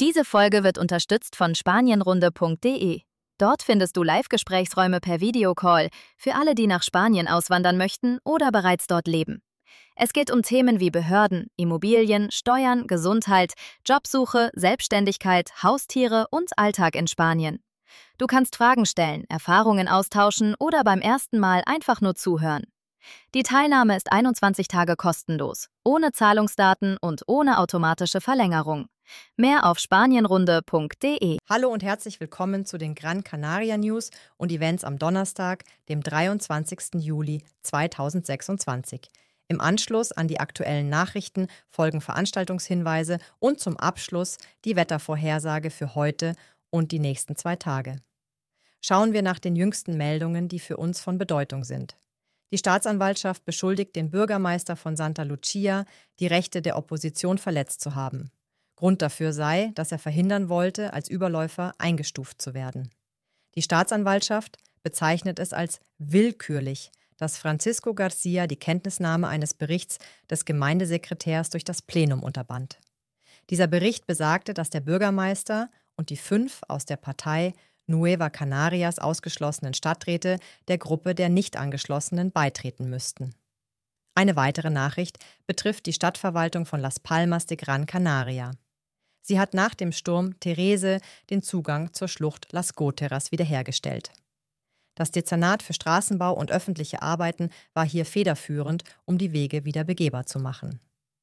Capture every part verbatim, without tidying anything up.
Diese Folge wird unterstützt von spanienrunde punkt de. Dort findest du Live-Gesprächsräume per Videocall für alle, die nach Spanien auswandern möchten oder bereits dort leben. Es geht um Themen wie Behörden, Immobilien, Steuern, Gesundheit, Jobsuche, Selbstständigkeit, Haustiere und Alltag in Spanien. Du kannst Fragen stellen, Erfahrungen austauschen oder beim ersten Mal einfach nur zuhören. Die Teilnahme ist einundzwanzig Tage kostenlos, ohne Zahlungsdaten und ohne automatische Verlängerung. Mehr auf spanienrunde punkt de. Hallo und herzlich willkommen zu den Gran Canaria News und Events am Donnerstag, dem dreiundzwanzigsten Juli zweitausendsechsundzwanzig. Im Anschluss an die aktuellen Nachrichten folgen Veranstaltungshinweise und zum Abschluss die Wettervorhersage für heute und die nächsten zwei Tage. Schauen wir nach den jüngsten Meldungen, die für uns von Bedeutung sind. Die Staatsanwaltschaft beschuldigt den Bürgermeister von Santa Lucia, die Rechte der Opposition verletzt zu haben. Grund dafür sei, dass er verhindern wollte, als Überläufer eingestuft zu werden. Die Staatsanwaltschaft bezeichnet es als willkürlich, dass Francisco Garcia die Kenntnisnahme eines Berichts des Gemeindesekretärs durch das Plenum unterband. Dieser Bericht besagte, dass der Bürgermeister und die fünf aus der Partei Nueva Canarias ausgeschlossenen Stadträte der Gruppe der Nicht-Angeschlossenen beitreten müssten. Eine weitere Nachricht betrifft die Stadtverwaltung von Las Palmas de Gran Canaria. Sie hat nach dem Sturm Therese den Zugang zur Schlucht Las Goteras wiederhergestellt. Das Dezernat für Straßenbau und öffentliche Arbeiten war hier federführend, um die Wege wieder begehbar zu machen.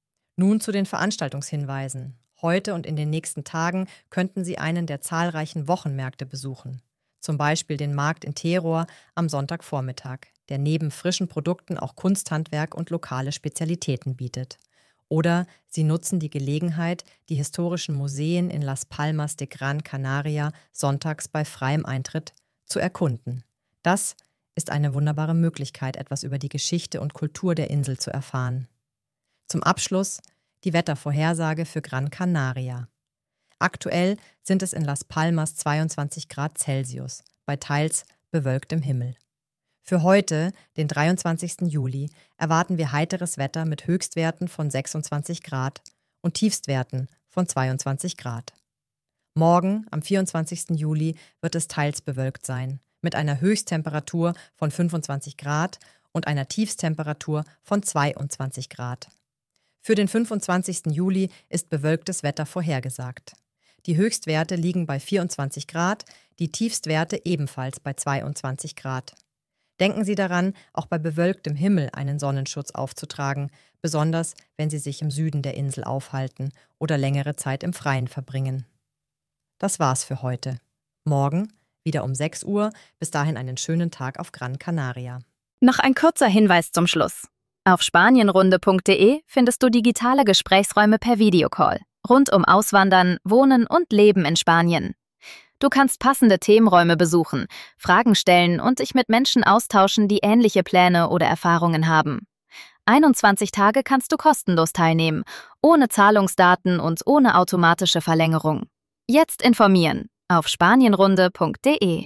Nun zu den Veranstaltungshinweisen. Heute und in den nächsten Tagen könnten Sie einen der zahlreichen Wochenmärkte besuchen. Zum Beispiel den Markt in Teror am Sonntagvormittag, der neben frischen Produkten auch Kunsthandwerk und lokale Spezialitäten bietet. Oder Sie nutzen die Gelegenheit, die historischen Museen in Las Palmas de Gran Canaria sonntags bei freiem Eintritt zu erkunden. Das ist eine wunderbare Möglichkeit, etwas über die Geschichte und Kultur der Insel zu erfahren. Zum Abschluss die Wettervorhersage für Gran Canaria. Aktuell sind es in Las Palmas zweiundzwanzig Grad Celsius, bei teils bewölktem Himmel. Für heute, den dreiundzwanzigsten Juli, erwarten wir heiteres Wetter mit Höchstwerten von sechsundzwanzig Grad und Tiefstwerten von zweiundzwanzig Grad. Morgen, am vierundzwanzigsten Juli, wird es teils bewölkt sein, mit einer Höchsttemperatur von fünfundzwanzig Grad und einer Tiefsttemperatur von zweiundzwanzig Grad. Für den fünfundzwanzigsten Juli ist bewölktes Wetter vorhergesagt. Die Höchstwerte liegen bei vierundzwanzig Grad, die Tiefstwerte ebenfalls bei zweiundzwanzig Grad. Denken Sie daran, auch bei bewölktem Himmel einen Sonnenschutz aufzutragen, besonders wenn Sie sich im Süden der Insel aufhalten oder längere Zeit im Freien verbringen. Das war's für heute. Morgen wieder um sechs Uhr. Bis dahin einen schönen Tag auf Gran Canaria. Noch ein kurzer Hinweis zum Schluss. Auf spanienrunde punkt de findest du digitale Gesprächsräume per Videocall rund um Auswandern, Wohnen und Leben in Spanien. Du kannst passende Themenräume besuchen, Fragen stellen und dich mit Menschen austauschen, die ähnliche Pläne oder Erfahrungen haben. einundzwanzig Tage kannst du kostenlos teilnehmen, ohne Zahlungsdaten und ohne automatische Verlängerung. Jetzt informieren auf spanienrunde punkt de.